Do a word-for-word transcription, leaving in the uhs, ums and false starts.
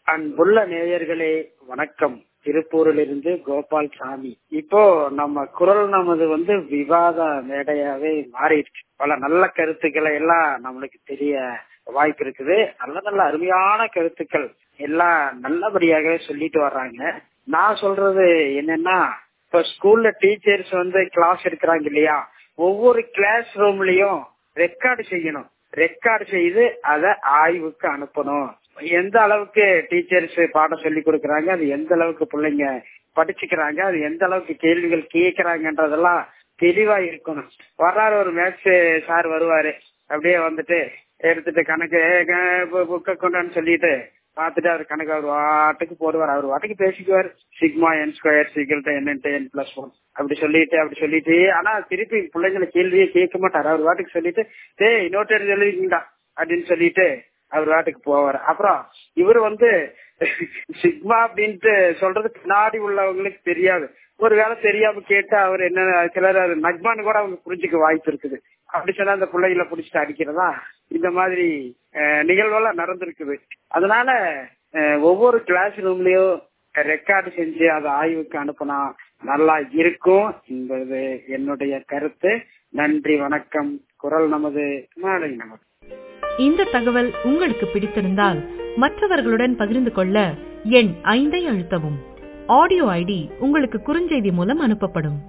அன்புள்ள நேயர்களே வணக்கம். திருப்பூரிலிருந்து கோபால் சாமி. இப்போ நம்ம குரல் நமது வந்து விவாத மேடையாவே மாறிடுச்சு. பல நல்ல கருத்துக்களை எல்லாம் நம்மளுக்கு தெரிய வாய்ப்பு இருக்குது. நல்ல நல்ல அருமையான கருத்துக்கள் எல்லாம் நல்லபடியாகவே சொல்லிட்டு வர்றாங்க. நான் சொல்றது என்னன்னா, இப்ப ஸ்கூல்ல டீச்சர்ஸ் வந்து கிளாஸ் எடுக்கிறாங்க இல்லையா, ஒவ்வொரு கிளாஸ் ரூம்லயும் ரெக்கார்டு செய்யணும். ரெக்கார்டு செய்து அதை ஆய்வுக்கு அனுப்பணும். எந்த அளவுக்கு டீச்சர்ஸ் பாடம் சொல்லி கொடுக்கறாங்க, அது எந்த அளவுக்கு பிள்ளைங்க படிச்சுக்கிறாங்க, அது எந்த அளவுக்கு கேள்விகள் கேட்கறாங்கன்றதெல்லாம் தெளிவா இருக்கணும். வர்றாரு ஒரு மேத்ஸ் சார் வருவாரு, அப்படியே வந்துட்டு எடுத்துட்டு கணக்கு புக்கை கொண்டான்னு சொல்லிட்டு பார்த்துட்டு அவர் கணக்கு அவர் வாட்டுக்கு போடுவார். அவர் வாட்டுக்கு பேசிக்குவார். சிக்மா என் ஸ்கொயர் சீக்கிரம் என் என் பிளஸ் ஒன் அப்படி சொல்லிட்டு அப்படி சொல்லிட்டு ஆனா திருப்பி பிள்ளைங்களை கேள்வியே கேட்க மாட்டார். அவர் வாட்டுக்கு சொல்லிட்டு டே இன்னொரு எழுதிங்கடா அப்படின்னு சொல்லிட்டு அவர் வாட்டுக்கு போவார். அப்புறம் இவர் வந்து சிக்மா அப்படின்ட்டு சொல்றது பின்னாடி உள்ளவங்களுக்கு தெரியாது. ஒரு வேலை தெரியாம கேட்டு அவர் என்ன சிலர் நக்மான்னு கூட அவங்க புரிஞ்சுக்க வாய்ப்பு இருக்குது. அப்படி சொன்னா அந்த பிள்ளைகளை புடிச்சிட்டு அடிக்கிறதா இந்த மாதிரி நிகழ்வெல்லாம் நடந்திருக்குது. அதனால ஒவ்வொரு கிளாஸ் ரூம்லயும் ரெக்கார்டு செஞ்சு அதை ஆய்வுக்கு அனுப்புனா நல்லா இருக்கும் என்பது என்னுடைய கருத்து. நன்றி, வணக்கம். குரல் நமது, நாளை நமது. இந்த தகவல் உங்களுக்கு பிடித்திருந்தால் மற்றவர்களுடன் பகிர்ந்து கொள்ள எண் ஐந்தை அழுத்தவும். ஆடியோ ஐடி உங்களுக்கு குறுஞ்செய்தி மூலம் அனுப்பப்படும்.